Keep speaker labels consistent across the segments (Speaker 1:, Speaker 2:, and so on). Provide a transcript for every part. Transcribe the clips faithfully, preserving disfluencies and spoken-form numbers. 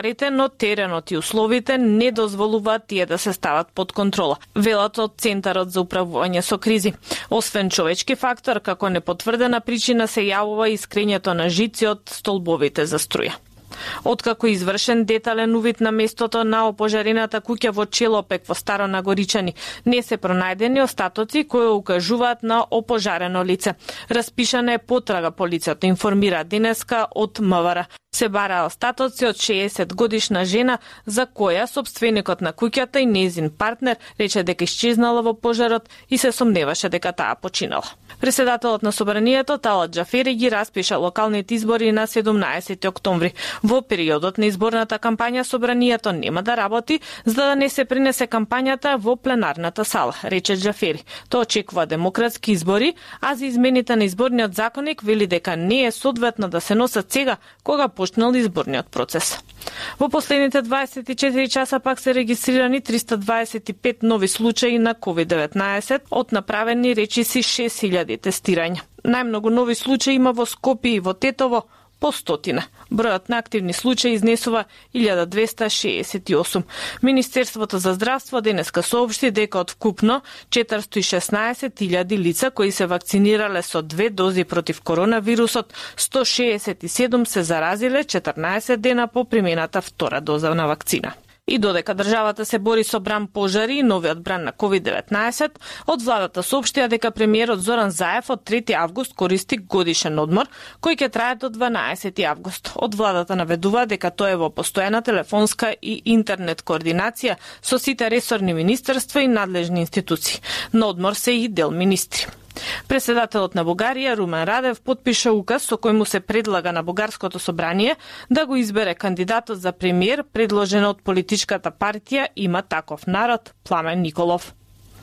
Speaker 1: но теренот и условите не дозволуваат тие да се стават под контрола, велат од Центарот за управување со кризи. Освен човечки фактор, како непотврдена причина се јавува искрењето на жици од столбовите за струја. Откако извршен детален увид на местото на опожарената куќа во Челопек во Старо Нагоричани, не се пронајдени остатоци кои укажуваат на опожарено лице. Распишана е потрага, полицијата информира денеска од МВР. Се бара остатоци од шеесет годишна жена за која собственикот на куќата и нејзин партнер рече дека исчезнала во пожарот и се сомневаше дека таа починала. Председателот на Собранието Талат Џафери ги распиша локалните избори на седумнаесети октомври. Во периодот на изборната кампања Собранието нема да работи за да не се пренесе кампањата во пленарната сала, рече Џафери. Тоа очекува демократски избори, а за измените на изборниот законник вели дека не е соодветно да се носат сега кога почнал изборниот процес. Во последните дваесет и четири часа пак се регистрирани триста дваесет и пет нови случаи на ковид деветнаесет, од направени речиси шест илјади тестирања. Најмногу нови случаи има во Скопје и во Тетово, по стотина. Бројот на активни случаи изнесува илјада двеста шеесет и осум. Министерството за здравство денеска соопшти дека од вкупно четиристо и шеснаесет илјади лица кои се вакцинирале со две дози против коронавирусот, сто шеесет и седум се заразиле четрнаесет дена по примената втора доза на вакцина. И додека државата се бори со бран пожари и новиот бран на ковид деветнаесет, од владата соопштија дека премиерот Зоран Заев од трети август користи годишен одмор, кој ќе трае до дванаесети август. Од владата наведува дека тоа е во постојана телефонска и интернет координација со сите ресорни министерства и надлежни институции. На одмор се и дел министри. Председателот на Бугарија Румен Радев потпиша указ со кој му се предлага на Бугарското собрание да го избере кандидатот за премиер предложен од политичката партија Има таков народ Пламен Николов.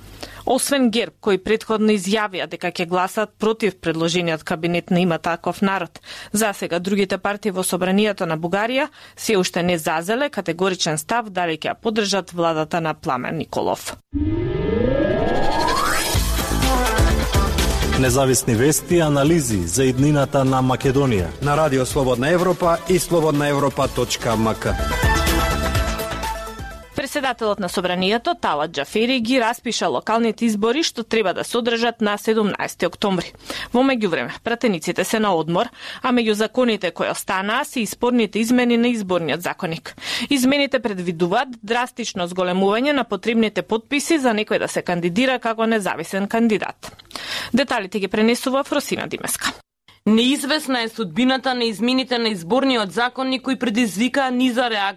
Speaker 1: Освен ГЕРБ, кои претходно изјавија дека ќе гласат против предложениот кабинет на Има таков народ, засега другите партии во собранието на Бугарија се уште не зазеле категоричен став дали ќе ја поддржат владата на Пламен Николов.
Speaker 2: Независни вести и анализи за иднината на Македонија
Speaker 3: на Радио Слободна Европа и слободна европа точка ем ка.
Speaker 1: Председателот на Собранието Талат Џафери ги распиша локалните избори што треба да се одржат на седумнаесети октомври. Во меѓувреме, пратениците се на одмор, а меѓу законите кои останаа се и спорните измени на изборниот законник. Измените предвидуваат драстично зголемување на потребните потписи за некој да се кандидира како независен кандидат. Деталите ги пренесува Фросина Димеска.
Speaker 4: Неизвестна е судбината на измените на изборниот законник кои предизвикаа низа реакција